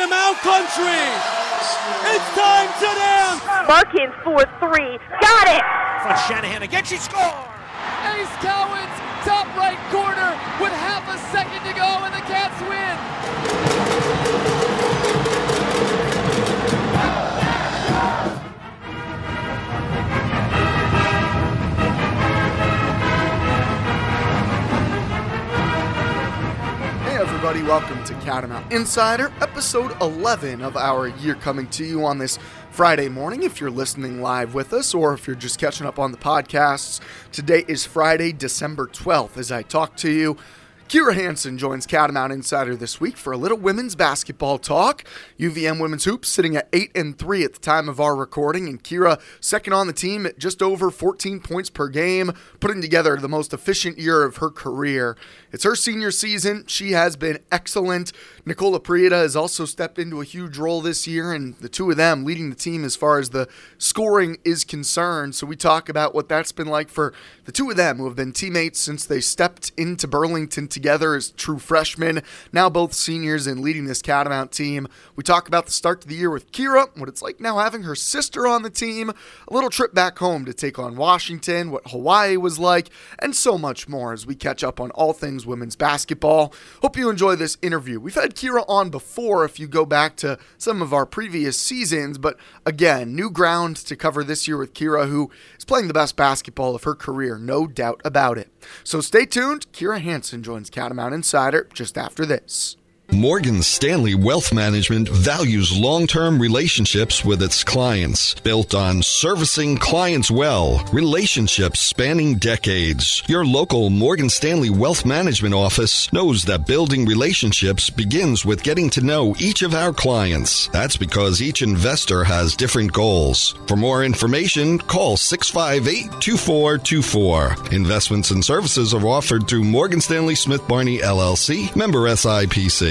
Catamount country. It's time to dance. Markins for three. Got it. Front Shanahan again. She scores. Ace Cowens, top right corner with half a second to go, and the Cats win. Hey everybody, welcome to Catamount Insider, episode 11 of our year, coming to you on this Friday morning if you're listening live with us, or if you're just catching up on the podcasts. Today is Friday, December 12th. As I talk to you, Kira Hansen joins Catamount Insider this week for a little women's basketball talk. UVM women's hoops sitting at 8-3 at the time of our recording, and Kira second on the team at just over 14 points per game, putting together the most efficient year of her career. It's her senior season. She has been excellent. Nicola Prieta has also stepped into a huge role this year, and the two of them leading the team as far as the scoring is concerned. So we talk about what that's been like for the two of them, who have been teammates since they stepped into Burlington together as true freshmen, now both seniors and leading this Catamount team. We talk about the start to the year with Kira, what it's like now having her sister on the team, a little trip back home to take on Washington, what Hawaii was like, and so much more as we catch up on all things women's basketball. Hope you enjoy this interview. We've had Kira on before if you go back to some of our previous seasons, but again, new ground to cover this year with Kira, who is playing the best basketball of her career, no doubt about it. So stay tuned. Kira Hansen joins Catamount Insider just after this. Morgan Stanley Wealth Management values long-term relationships with its clients, built on servicing clients well, relationships spanning decades. Your local Morgan Stanley Wealth Management office knows that building relationships begins with getting to know each of our clients. That's because each investor has different goals. For more information, call 658-2424. Investments and services are offered through Morgan Stanley Smith Barney LLC, member SIPC.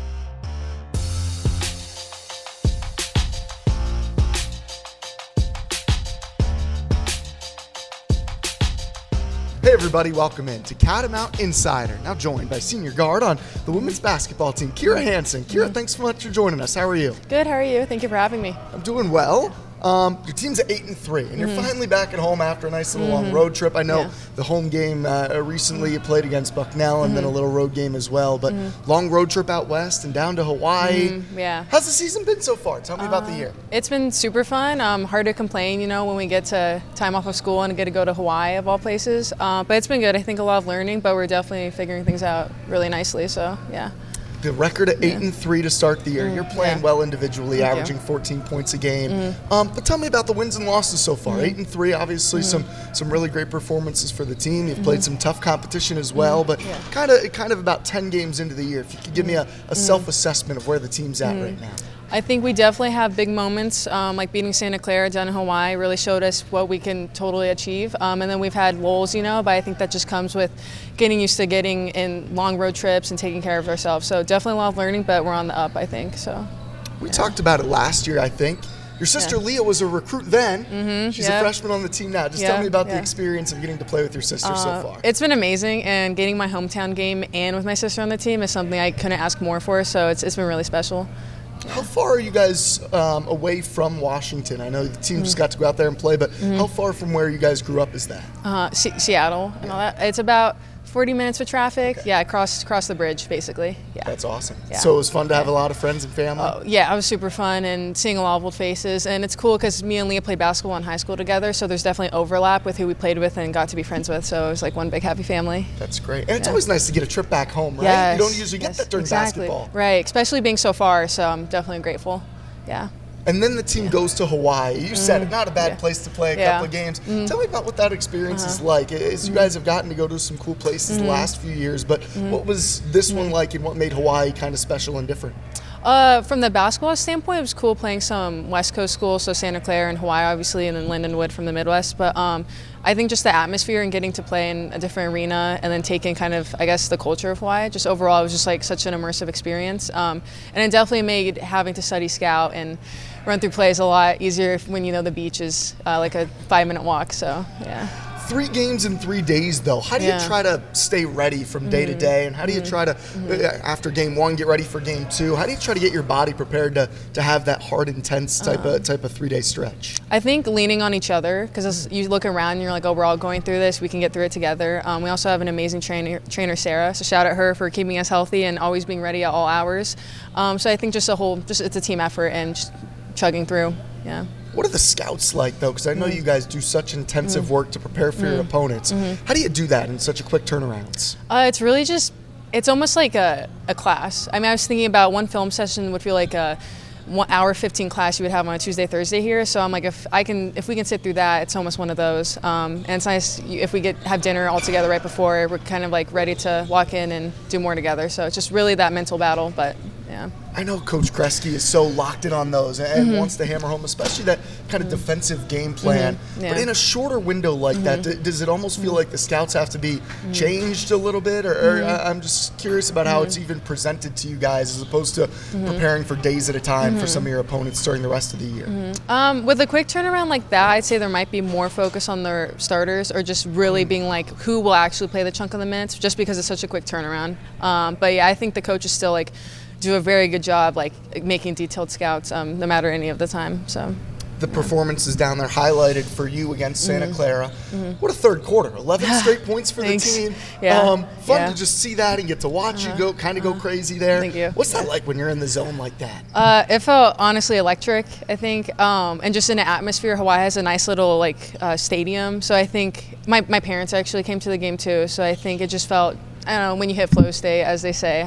Hey everybody, welcome in to Catamount Insider, now joined by senior guard on the women's basketball team, Kira Hansen. Kira, thanks so much for joining us. How are you? Good, how are you? Thank you for having me. I'm doing well. Your team's at 8-3, and you're finally back at home after a nice little long road trip. I know the home game recently you played against Bucknell, and then a little road game as well, but long road trip out west and down to Hawaii. Yeah. How's the season been so far? Tell me about the year. It's been super fun. Hard to complain, when we get to time off of school and get to go to Hawaii of all places. But it's been good. I think a lot of learning, but we're definitely figuring things out really nicely, so yeah. The record at 8-3 to start the year. You're playing well individually, averaging 14 points a game. But tell me about the wins and losses so far. 8-3, obviously some really great performances for the team. You've played some tough competition as well, but kind of about 10 games into the year. If you could give me a self-assessment of where the team's at right now. I think we definitely have big moments, like beating Santa Clara down in Hawaii really showed us what we can totally achieve. And then we've had lulls, but I think that just comes with getting used to getting in long road trips and taking care of ourselves. So definitely a lot of learning, but we're on the up, I think. So we talked about it last year, I think. Your sister Leah was a recruit then. She's a freshman on the team now. Just tell me about the experience of getting to play with your sister so far. It's been amazing, and getting my hometown game and with my sister on the team is something I couldn't ask more for, so it's been really special. How far are you guys away from Washington? I know the team just got to go out there and play, but how far from where you guys grew up is that? Seattle and all that. It's about 40 minutes with traffic. Yeah, across the bridge, basically. Yeah. That's awesome. Yeah. So it was fun to have a lot of friends and family? Yeah, it was super fun, and seeing a lot of old faces. And it's cool because me and Leah played basketball in high school together, so there's definitely overlap with who we played with and got to be friends with. So it was like one big happy family. That's great. And it's always nice to get a trip back home, right? Yes. You don't usually get that during basketball. Right, especially being so far, so I'm definitely grateful. Yeah. And then the team goes to Hawaii. You said it, not a bad place to play a couple of games. Tell me about what that experience is like. As you guys have gotten to go to some cool places the last few years, but what was this one like, and what made Hawaii kind of special and different? From the basketball standpoint, it was cool playing some West Coast schools, so Santa Clara and Hawaii, obviously, and then Lindenwood from the Midwest. But I think just the atmosphere and getting to play in a different arena and then taking kind of, I guess, the culture of Hawaii, just overall, it was just like such an immersive experience. And it definitely made having to study scout and run through plays a lot easier when you know the beach is like a 5-minute walk. So, yeah. 3 games in 3 days, though. How do you try to stay ready from day to day? And how do you try to, after game 1, get ready for game 2? How do you try to get your body prepared to have that hard, intense type of 3-day stretch? I think leaning on each other, because as you look around and you're like, oh, we're all going through this. We can get through it together. We also have an amazing trainer, Sarah. So shout out her for keeping us healthy and always being ready at all hours. So I think just it's a team effort and just chugging through. Yeah. What are the scouts like, though? Because I know you guys do such intensive work to prepare for your opponents. How do you do that in such a quick turnarounds? It's really it's almost like a class. I mean, I was thinking about one film session would feel like a 1 hour 15 class you would have on a Tuesday, Thursday here. So I'm like, if we can sit through that, it's almost one of those. And it's nice if we have dinner all together right before. We're kind of like ready to walk in and do more together. So it's just really that mental battle, but yeah. I know Coach Kresge is so locked in on those and wants to hammer home, especially that kind of defensive game plan. But in a shorter window like that, does it almost feel like the scouts have to be changed a little bit? Or I'm just curious about how it's even presented to you guys as opposed to preparing for days at a time for some of your opponents during the rest of the year. With a quick turnaround like that, I'd say there might be more focus on their starters or just really being like who will actually play the chunk of the minutes just because it's such a quick turnaround. But yeah, I think the coaches still like do a very good job like making detailed scouts no matter any of the time. So the performances down there highlighted for you against Santa Clara. What a third quarter, 11 straight points for the team. Fun to just see that and get to watch you go crazy there. Thank you. What's that like when you're in the zone like that? It felt honestly electric, I think, and just in an atmosphere. Hawaii has a nice little like stadium, so I think my parents actually came to the game too, so I think it just felt, I don't know, when you hit flow state, as they say.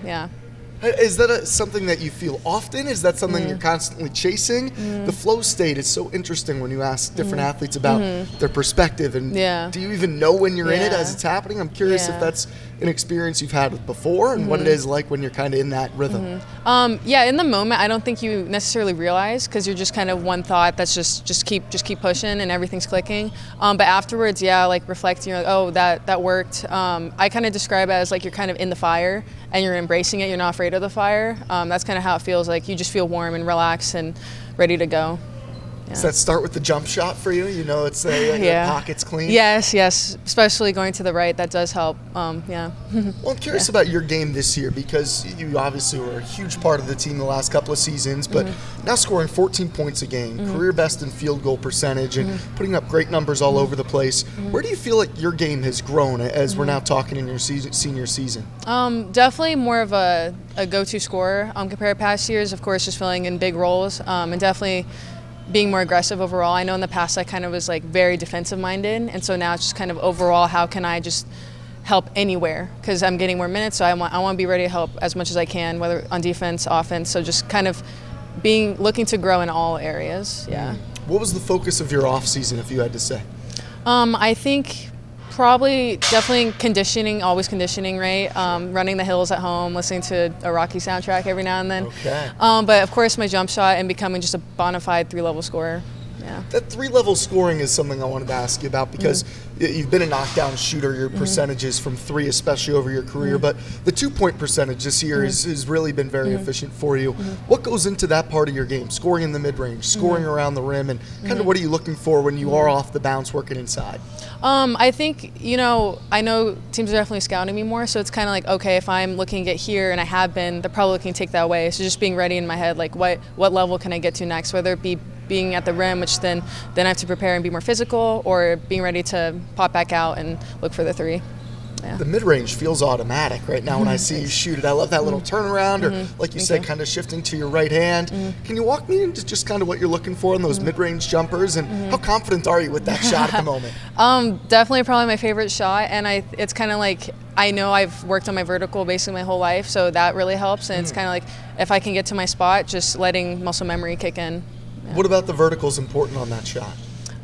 Is that something that you feel often? Is that something you're constantly chasing? The flow state is so interesting when you ask different athletes about their perspective. And do you even know when you're in it as it's happening? I'm curious if that's an experience you've had before and what it is like when you're kind of in that rhythm. In the moment, I don't think you necessarily realize because you're just kind of one thought that's just keep pushing and everything's clicking. But afterwards, like reflecting, you're like, oh, that worked. I kind of describe it as like you're kind of in the fire and you're embracing it. You're not afraid of the fire. That's kind of how it feels like. You just feel warm and relaxed and ready to go. Does that start with the jump shot for you? You know, it's your pocket's clean. Yes, especially going to the right, that does help. Well, I'm curious about your game this year because you obviously were a huge part of the team the last couple of seasons, but now scoring 14 points a game, career best in field goal percentage, and putting up great numbers all over the place. Where do you feel like your game has grown as we're now talking in your senior season? Definitely more of a go-to scorer compared to past years. Of course, just filling in big roles, and definitely being more aggressive overall. I know in the past I kind of was like very defensive minded, and so now it's just kind of overall how can I just help anywhere because I'm getting more minutes, so I want to be ready to help as much as I can, whether on defense, offense. So just kind of looking to grow in all areas. What was the focus of your off season, if you had to say? I think definitely always conditioning, right? Running the hills at home, listening to a Rocky soundtrack every now and then. Okay. But of course my jump shot and becoming just a bona fide 3-level scorer. Yeah. That 3-level scoring is something I wanted to ask you about because you've been a knockdown shooter, your percentages from 3 especially over your career, but the 2-point percentage this year has really been very efficient for you. What goes into that part of your game? Scoring in the mid-range, scoring around the rim, and kind of what are you looking for when you are off the bounce working inside? I think, I know teams are definitely scouting me more, so it's kind of like, okay, if I'm looking to get here, and I have been, they're probably looking to take that away. So just being ready in my head, like what level can I get to next, whether it be being at the rim, which then I have to prepare and be more physical, or being ready to pop back out and look for the 3. Yeah. The mid-range feels automatic right now when I see you shoot it. I love that little turnaround, or like you said, kind of shifting to your right hand. Can you walk me into just kind of what you're looking for in those mid-range jumpers, and how confident are you with that shot at the moment? Definitely probably my favorite shot, and it's kind of like I know I've worked on my vertical basically my whole life, so that really helps, and it's kind of like if I can get to my spot, just letting muscle memory kick in. Yeah. What about the vertical is important on that shot?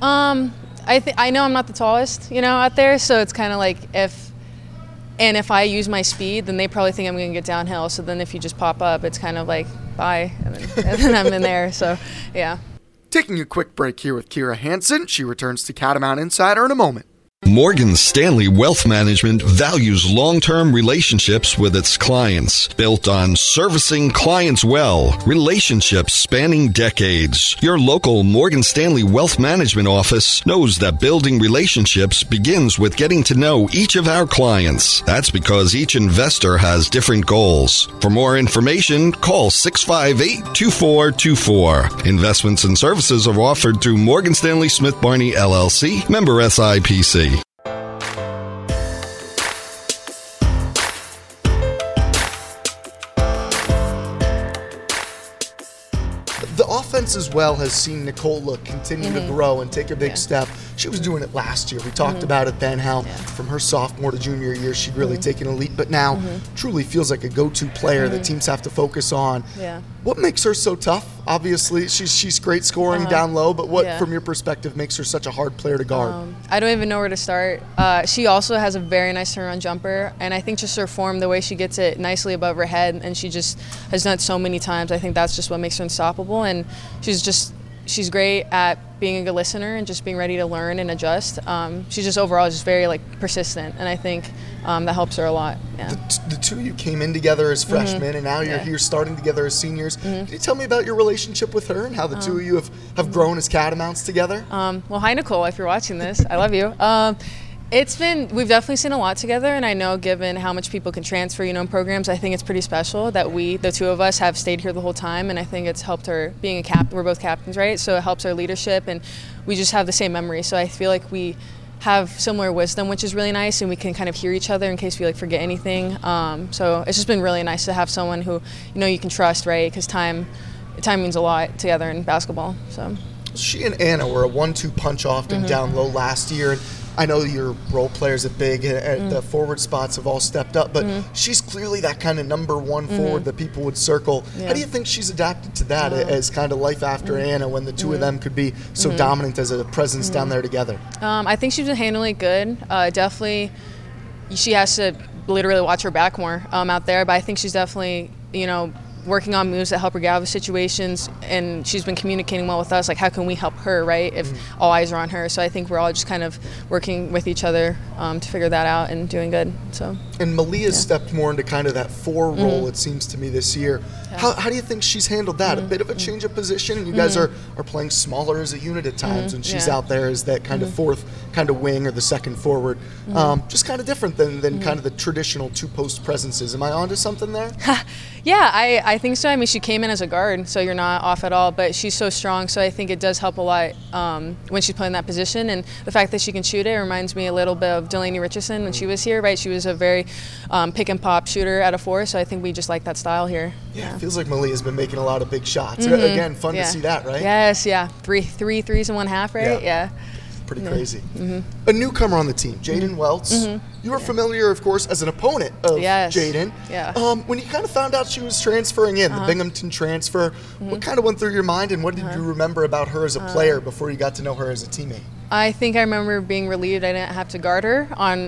I know I'm not the tallest, out there, so it's kind of like if I use my speed, then they probably think I'm going to get downhill. So then if you just pop up, it's kind of like, bye, and then I'm in there. So, yeah. Taking a quick break here with Kira Hansen. She returns to Catamount Insider in a moment. Morgan Stanley Wealth Management values long-term relationships with its clients, built on servicing clients well, relationships spanning decades. Your local Morgan Stanley Wealth Management office knows that building relationships begins with getting to know each of our clients. That's because each investor has different goals. For more information, call 658-2424. Investments and services are offered through Morgan Stanley Smith Barney LLC, member SIPC. The offense as well has seen Nicola continue to grow and take a big step. She was doing it last year. We talked about it then, how from her sophomore to junior year, she'd really taken a leap, but now truly feels like a go-to player that teams have to focus on. Yeah. What makes her so tough? Obviously, she's great scoring down low, but what, from your perspective, makes her such a hard player to guard? I don't even know where to start. She also has a very nice turnaround jumper, and I think just her form, the way she gets it nicely above her head, and she just has done it so many times. I think that's just what makes her unstoppable, and she's great at being a good listener and just being ready to learn and adjust. She's just overall just very persistent, and I think that helps her a lot. Yeah. The two of you came in together as freshmen, and now you're here starting together as seniors. Can you tell me about your relationship with her and how the two of you have grown as Catamounts together? Well, hi Nicole, if you're watching this, I love you. We've definitely seen a lot together, and I know given how much people can transfer, in programs, I think it's pretty special that the two of us, have stayed here the whole time, and I think it's helped her being a captain. We're both captains, right? So it helps our leadership, and we just have the same memory. So I feel like we have similar wisdom, which is really nice, and we can kind of hear each other in case we forget anything. So it's just been really nice to have someone who you can trust, right? Because time means a lot together in basketball. So she and Anna were a 1-2 punch often down low last year. I know your role players at big at the forward spots have all stepped up, but she's clearly that kind of number one forward that people would circle. Yeah. How do you think she's adapted to that as kind of life after Anna, when the two of them could be so dominant as a presence down there together? I think she's been handling it good. Definitely, she has to literally watch her back more out there, but I think she's definitely, working on moves that help her get out of situations, and she's been communicating well with us, how can we help her, right, if all eyes are on her. So I think we're all just kind of working with each other to figure that out and doing good. So. And Malia's stepped more into kind of that 4 role, it seems to me, this year. Yeah. How do you think she's handled that? A bit of a change of position, and you guys are playing smaller as a unit at times, and she's out there as that kind of fourth kind of wing or the second forward. Just kind of different than kind of the traditional 2-post presences. Am I onto something there? Yeah, I think so. I mean, she came in as a guard, so you're not off at all, but she's so strong, so I think it does help a lot when she's playing that position. And the fact that she can shoot it reminds me a little bit of Delaney Richardson when she was here, right? She was a very pick and pop shooter out of 4, so I think we just like that style here. Yeah, it feels like Malia's been making a lot of big shots. Again, fun to see that, right? Yes, yeah. 3 threes in 1/2, right? Yeah. Pretty crazy. A newcomer on the team, Jaden Welts. You were familiar, of course, as an opponent of Jaden. Yeah. When you kind of found out she was transferring in, the Binghamton transfer, what kind of went through your mind, and what did you remember about her as a player before you got to know her as a teammate? I think I remember being relieved I didn't have to guard her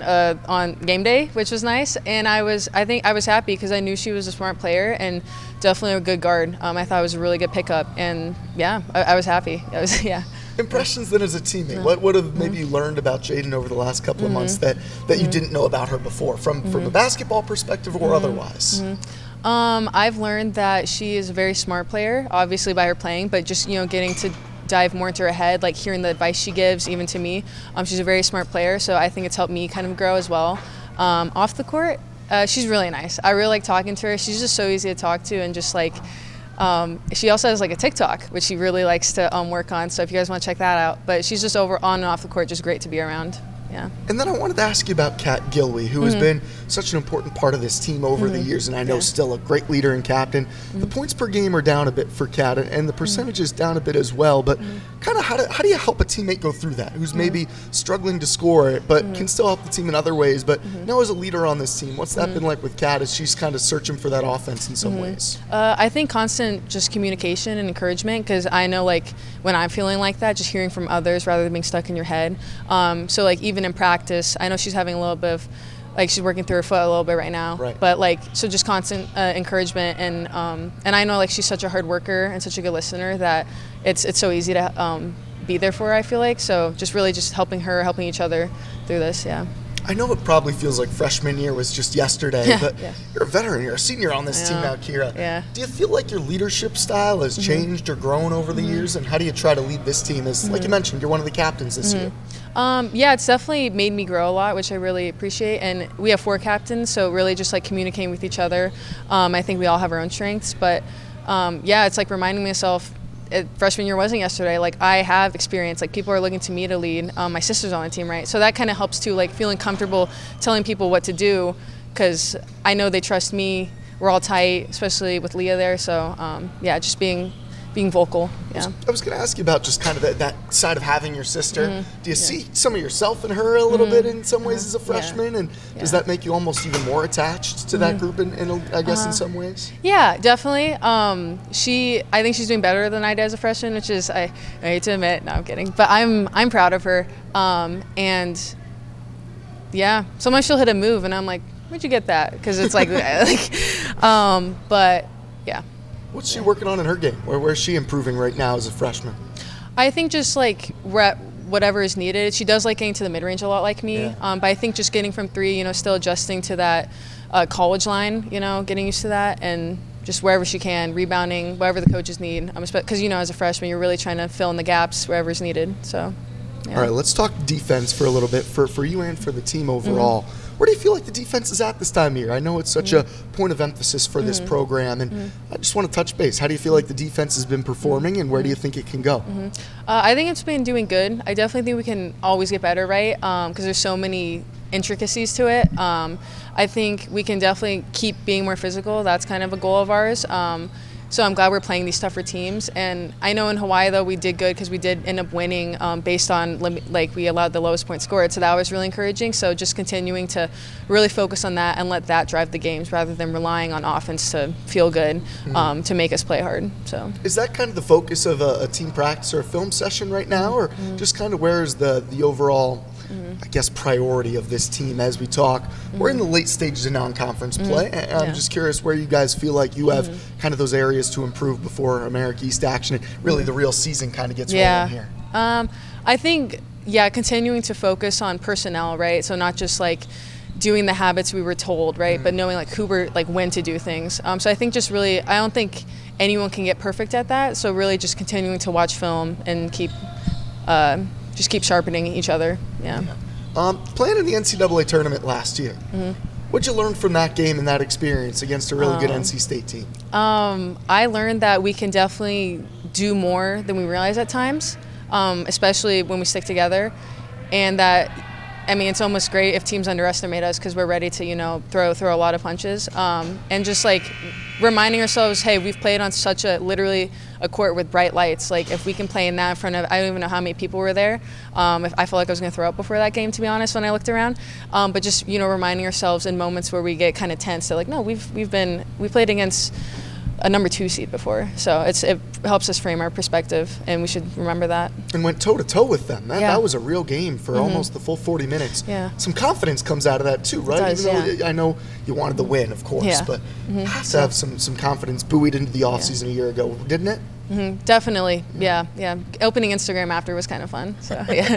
on game day, which was nice. And I think I was happy because I knew she was a smart player and definitely a good guard. I thought it was a really good pickup, and I was happy. Impressions then as a teammate. What have maybe you learned about Jaden over the last couple of months that you didn't know about her before, from a basketball perspective or otherwise? I've learned that she is a very smart player, obviously by her playing, but just getting to dive more into her head, hearing the advice she gives, even to me. She's a very smart player, so I think it's helped me kind of grow as well. Off the court, she's really nice. I really like talking to her. She's just so easy to talk to, and just she also has a TikTok, which she really likes to work on. So if you guys want to check that out, but she's just over on and off the court, just great to be around. Yeah. And then I wanted to ask you about Kat Gilwey, who has been such an important part of this team over the years, and I know still a great leader and captain. The points per game are down a bit for Kat, and the percentage is down a bit as well, but kind of how do you help a teammate go through that, who's maybe struggling to score, but can still help the team in other ways, but now as a leader on this team, what's that been like with Kat as she's kind of searching for that offense in some ways? I think constant just communication and encouragement, because I know when I'm feeling like that, just hearing from others rather than being stuck in your head. So even in practice, I know she's having a little bit of she's working through her foot a little bit right now, but so just constant encouragement, and I know she's such a hard worker and such a good listener that it's so easy to be there for her, I feel like. So just really just helping her, helping each other through this, yeah. I know it probably feels like freshman year was just yesterday, but Yeah. you're a veteran, you're a senior on this team now, Kira. Yeah. Do you feel like your leadership style has changed or grown over the years, and how do you try to lead this team as, like you mentioned, you're one of the captains this year? Yeah, it's definitely made me grow a lot, which I really appreciate. And we have 4 captains, so really just like communicating with each other. I think we all have our own strengths, but yeah, it's like reminding myself, freshman year wasn't yesterday. Like, I have experience. Like, people are looking to me to lead. My sister's on the team, right? So that kind of helps too, like feeling comfortable telling people what to do, because I know they trust me. We're all tight, especially with Leah there. So yeah, just being vocal. Yeah. I was going to ask you about just kind of that side of having your sister. Do you see some of yourself in her a little bit in some ways as a freshman? And does that make you almost even more attached to that group I guess in some ways? Yeah, definitely. I think she's doing better than I did as a freshman, which is, I hate to admit, no, I'm kidding. But I'm proud of her. And yeah, sometimes she'll hit a move and I'm like, where'd you get that? Because it's like, but yeah. What's she working on in her game? Where's she improving right now as a freshman? I think just like whatever is needed. She does like getting to the mid-range a lot like me. But I think just getting from 3, still adjusting to that college line, getting used to that, and just wherever she can, rebounding, whatever the coaches need. Because, as a freshman, you're really trying to fill in the gaps wherever's needed. So, yeah. All right, let's talk defense for a little bit, for you and for the team overall. Where do you feel like the defense is at this time of year? I know it's such a point of emphasis for this program, and I just want to touch base. How do you feel like the defense has been performing, and where do you think it can go? I think it's been doing good. I definitely think we can always get better, right? Because there's so many intricacies to it. I think we can definitely keep being more physical. That's kind of a goal of ours. So I'm glad we're playing these tougher teams. And I know in Hawaii, though, we did good because we did end up winning based on, we allowed the lowest point scored. So that was really encouraging. So just continuing to really focus on that and let that drive the games rather than relying on offense to feel good, to make us play hard. So is that kind of the focus of a team practice or a film session right now? Or just kind of where is the overall, I guess, priority of this team as we talk? We're in the late stages of non-conference play, and I'm just curious where you guys feel like you have kind of those areas to improve before America East action and really the real season kind of gets rolling here. I think, continuing to focus on personnel, right? So not just like doing the habits we were told, right? But knowing who we're when to do things. So I think just really, I don't think anyone can get perfect at that. So really just continuing to watch film and keep sharpening each other. Yeah. Playing in the NCAA tournament last year, what'd you learn from that game and that experience against a really good NC State team? I learned that we can definitely do more than we realize at times, especially when we stick together, and that, it's almost great if teams underestimate us because we're ready to, throw a lot of punches, and just reminding ourselves, hey, we've played on such literally a court with bright lights. If we can play in that in front of, I don't even know how many people were there. If I felt like I was going to throw up before that game, to be honest, when I looked around. But just, reminding ourselves in moments where we get kind of tense, that no, we played against a number 2 seed before. So it helps us frame our perspective, and we should remember that. And went toe-to-toe with them. That was a real game for almost the full 40 minutes. Yeah. Some confidence comes out of that too, right? It does, even though I know you wanted the win, of course, but have to have some confidence buoyed into the offseason a year ago, didn't it? Definitely, yeah. Opening Instagram after was kind of fun. So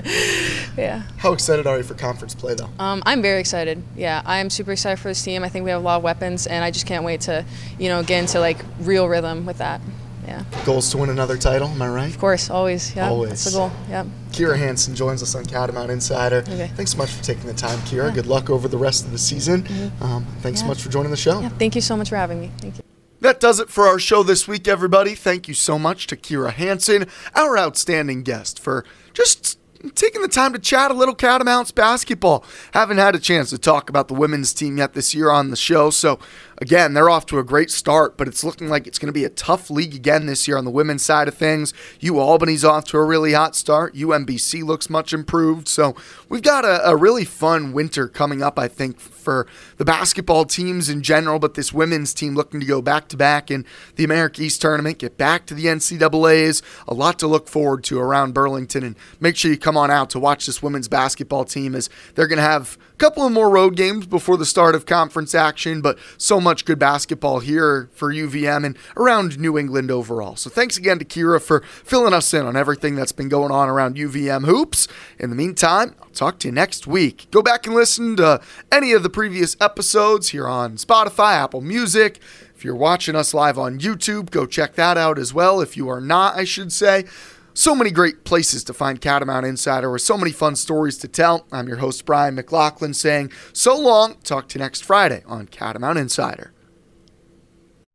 yeah. How excited are you for conference play, though? I'm very excited. Yeah, I'm super excited for this team. I think we have a lot of weapons, and I just can't wait to, get into real rhythm with that. Yeah. Goals to win another title, am I right? Of course, always. Yeah, always. That's the goal. Yeah. Kira Hansen joins us on Catamount Insider. Okay. Thanks so much for taking the time, Kira. Yeah. Good luck over the rest of the season. Thanks so much for joining the show. Yeah, thank you so much for having me. Thank you. That does it for our show this week, everybody. Thank you so much to Kira Hansen, our outstanding guest, for just taking the time to chat a little Catamounts basketball. Haven't had a chance to talk about the women's team yet this year on the show, so again, they're off to a great start, but it's looking like it's going to be a tough league again this year on the women's side of things. UAlbany's off to a really hot start. UMBC looks much improved, so we've got a really fun winter coming up, I think, for the basketball teams in general, but this women's team looking to go back-to-back in the America East tournament, get back to the NCAAs, a lot to look forward to around Burlington, and make sure you come on out to watch this women's basketball team as they're going to have couple of more road games before the start of conference action, but so much good basketball here for UVM and around New England overall. So thanks again to Kira for filling us in on everything that's been going on around UVM hoops. In the meantime, I'll talk to you next week. Go back and listen to any of the previous episodes here on Spotify, Apple Music. If you're watching us live on YouTube, go check that out as well. If you are not, I should say. So many great places to find Catamount Insider with so many fun stories to tell. I'm your host, Brian McLaughlin, saying so long. Talk to you next Friday on Catamount Insider.